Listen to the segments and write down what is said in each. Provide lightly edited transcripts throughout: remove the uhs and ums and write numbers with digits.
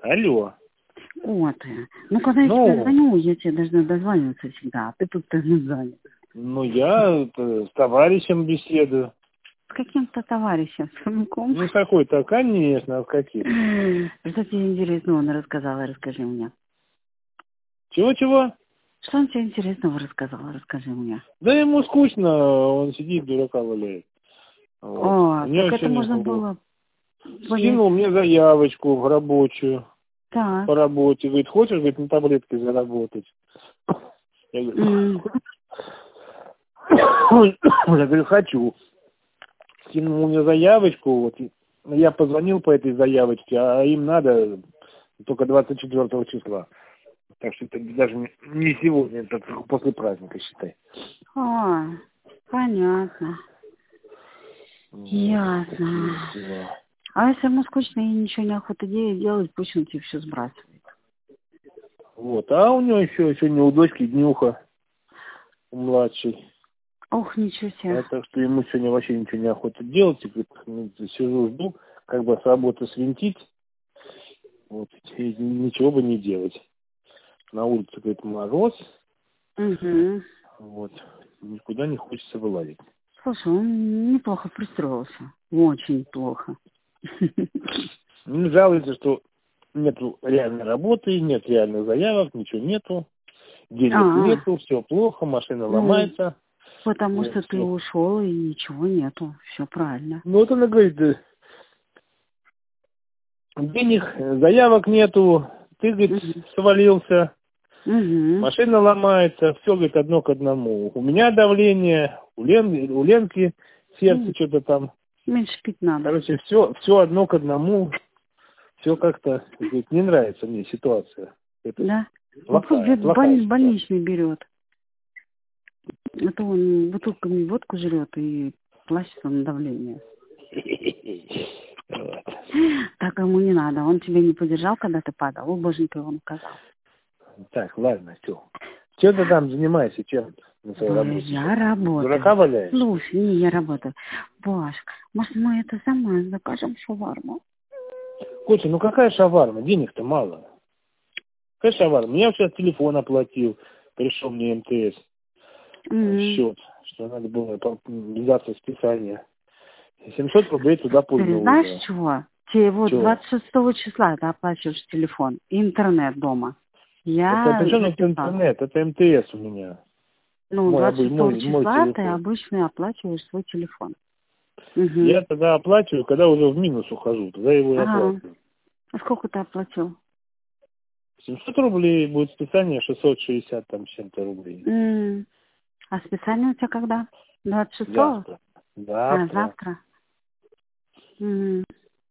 Алло. Вот. Ну, когда я тебе звоню, я тебе должна дозваниваться всегда, а ты тут занят. Ну, я с товарищем беседую. С каким-то товарищем, с хомяком. Ну, какой-то, конечно, а с каким? Что тебе интересного он рассказал, расскажи мне. Чего-чего? Что он тебе интересного рассказал, расскажи мне. Да ему скучно, он сидит, дурака валяет. Вот. О, так это можно было... Скинул мне заявочку в рабочую. Так. По работе. Говорит, хочешь, говорит, на таблетке заработать? Я говорю, хочу. Скинул мне заявочку, вот. Я позвонил по этой заявочке, а им надо только 24 числа. Так что это даже не сегодня, это после праздника, считай. А, понятно. Ясно. А если ему скучно и ничего не охота делать, пусть он тебе все сбрасывает. Вот. А у него еще сегодня у дочки днюха, у младшей. Ох, ничего себе. Так что ему сегодня вообще ничего не охота делать. И, говорит, сижу, жду, как бы с работы свинтить. Вот. И ничего бы не делать. На улице, говорит, мороз. Угу. Вот. Никуда не хочется вылазить. Слушай, он неплохо пристроился. Очень плохо. Не жалуется, что нету реальной работы, нет реальных заявок, ничего нету. Денег нету, все плохо, машина ломается. Потому что ты ушел и ничего нету. Все правильно. Ну вот она говорит, денег, заявок нету, ты, говорит, свалился, машина ломается, все, говорит, одно к одному. У меня давление, у Ленки сердце что-то там. Меньше пить надо. Короче, все одно к одному. Все как-то, говорит, не нравится мне ситуация. Это да? Плохая больничный берет. Это он бутылками водку жрет и плачется на давление. Так ему не надо. Он тебя не поддержал, когда ты падал. О, боженька, его наказал. Так, ладно, все. Чем ты там занимаешься? Чем? Я работаю. Дурака валяешь? Слушай, не, я работаю. Башка, может, мы это самое закажем шаварму? Котя, ну какая шаварма? Денег-то мало. Какая шаварма? Я сейчас телефон оплатил. Пришел мне МТС. Счет. Что надо было взяться в списание. 700 рублей туда пульнуло. Ты знаешь чего? Тебе вот 26 числа ты оплачиваешь телефон. Интернет дома. Это причем это интернет? Это МТС у меня. Ну, 26 числа ты обычно оплачиваешь свой телефон. Я тогда оплачиваю, когда уже в минус ухожу. Тогда его и оплачиваю. А сколько ты оплатил? 700 рублей, будет списание 660 там чем-то рублей. А списание у тебя когда? 26-го? Завтра. Завтра. Ну,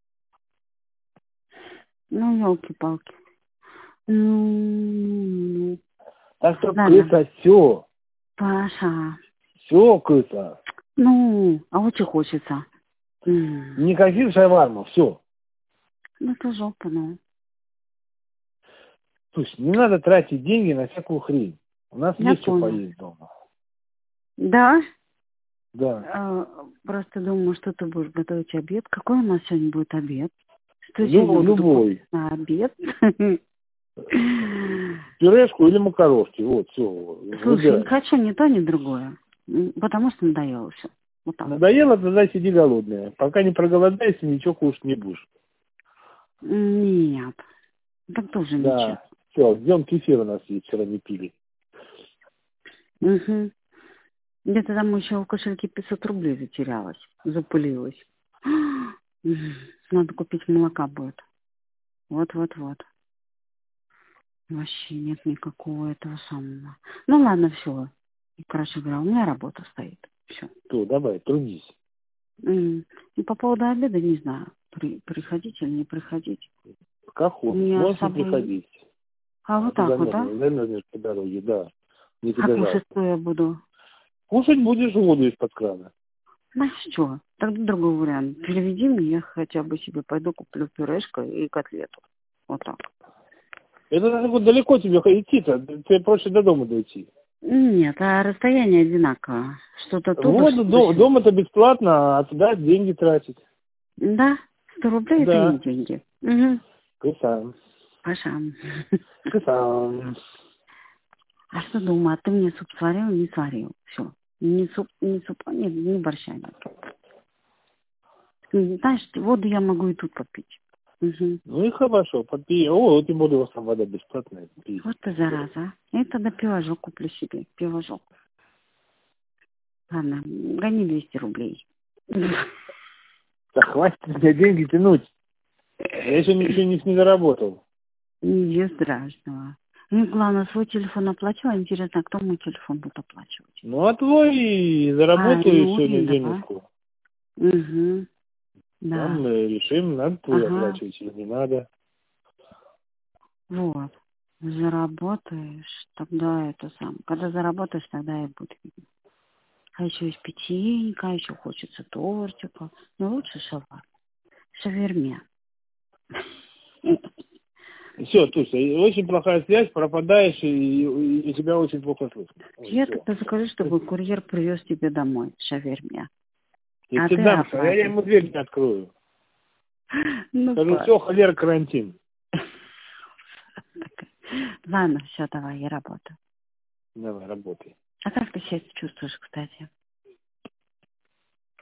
елки-палки. Так что, крыса, все. Паша. Все, крыса. Ну, а очень хочется. Не коси шаварму, все. Ну, это жопа, ну. Слушай, не надо тратить деньги на всякую хрень. У нас есть что поесть дома. Да? Да. Просто думаю, что ты будешь готовить обед. Какой у нас сегодня будет обед? Что любой. На обед? Пюрешку или макарошки, вот, все. Слушай, не хочу ни то, ни другое. Потому что надоело все. Вот так. Надоело, тогда сиди голодная. Пока не проголодаешься, ничего кушать не будешь. Нет. Так тоже ничего. Да. Все, ждем кефир у нас есть, вчера не пили. Где-то там еще в кошельке 500 рублей затерялась, запылилась. Надо купить молока будет. Вот. Вообще нет никакого этого самого. Ну ладно, все. Короче говоря, у меня работа стоит. Все. То, давай, трудись. И по поводу обеда не знаю, приходить или не приходить. Как хочешь, можешь не приходить. А вот так вот, да? Наверное, по дороге, да. Не а кушать что я буду? Кушать будешь воду из-под крана. Знаешь что? Тогда другой вариант. Переведи мне, я хотя бы себе пойду куплю пюрешку и котлету. Вот так. Это вот далеко тебе идти-то, тебе проще до дома дойти. Нет, а расстояние одинаково. Что-то тут. Вот, дома-то бесплатно, а туда деньги тратить. Да, 100 рублей это не деньги. Красавец. Паша. А что дома? Ты мне суп сварил, не сварил? Все. Ни супа, ни борща нет. Знаешь, воду я могу и тут попить. Угу. Ну и хорошо, попей. О, тем более у вас там вода бесплатная. Пей. Вот ты зараза. Я тогда пивожок куплю себе. Пивожок. Ладно, гони 200 рублей. Да хватит мне деньги тянуть. Я еще ничего не заработал. Ничего страшного. Ну, главное, свой телефон оплачиваю. Интересно, кто мой телефон будет оплачивать? Ну, а твой заработаю ну, сегодня да. денежку. Угу. Да. Там мы решим, надо твой оплачивать или не надо. Вот. Заработаешь, тогда это сам. Когда заработаешь, тогда и будет видно. А еще есть печенька, еще хочется тортика. Но лучше шаварма. Шаверме. Все, Туся, очень плохая связь, пропадаешь, и тебя очень плохо слышно. Я тогда закажу, чтобы курьер привез тебе домой шаверме. Я А тебе ты дам, оплатишь. я ему дверь не открою. Ну, Скажу, все, холера, карантин. Ладно, все, давай, я работаю. Давай, работай. А как ты себя чувствуешь, кстати?